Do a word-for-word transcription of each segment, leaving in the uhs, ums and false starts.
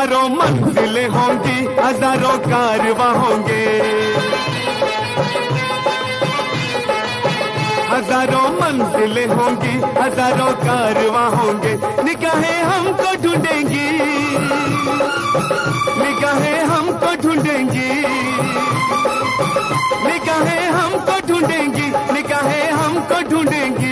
हजारों मंजिलें होंगी, हजारों कारवां होंगे, हजारों मंजिलें होंगी, हजारों कारवां होंगे। निगाहें हमको ढूंढेंगी, निगाहें हमको ढूंढेंगी, निगाहें हमको ढूंढेंगी, निगाहें हमको ढूंढेंगी,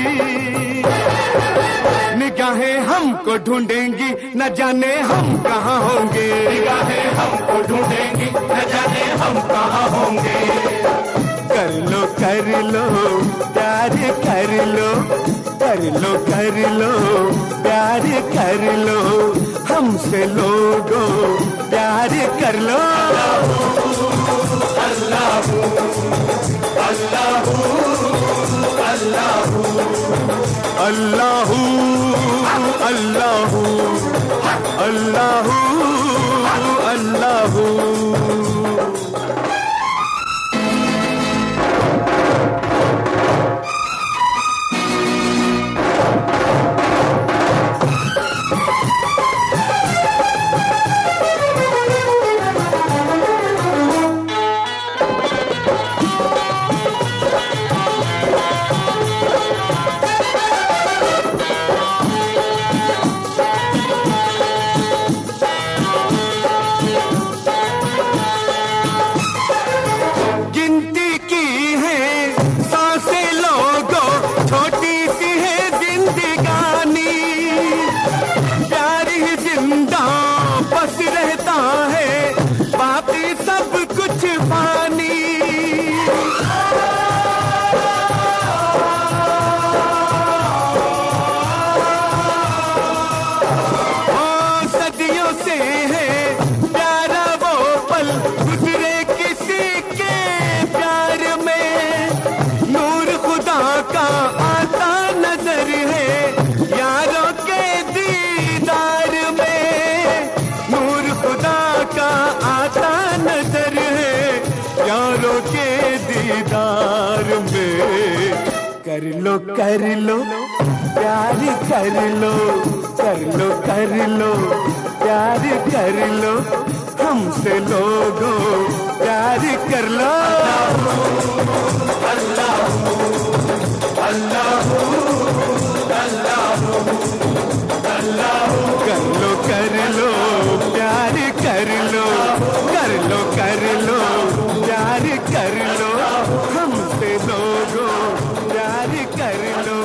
निगाहें हमको ढूंढेंगी, न जाने हम कहाँ होंगे। निगाहें हमको ढूंढेंगी, न जाने हम कहाँ होंगे। कर लो कर लो प्यार कर लो, कर लो कर लो प्यार कर लो, हमसे लोगों प्यार कर लो। अल्लाह अल्लाह अल्लाह अल्लाह अल्लाह अल्लाह अल्लाह। कर लो कर लो प्यार कर लो, कर लो कर लो प्यार कर लो, हमसे लोगों प्यार कर लो। अल्लाह अल्लाह अल्लाह अल्लाह। कर लो कर लो प्यार कर लो, कर लो कर लो प्यार कर लो, हमसे लोगों प्यार कर लो।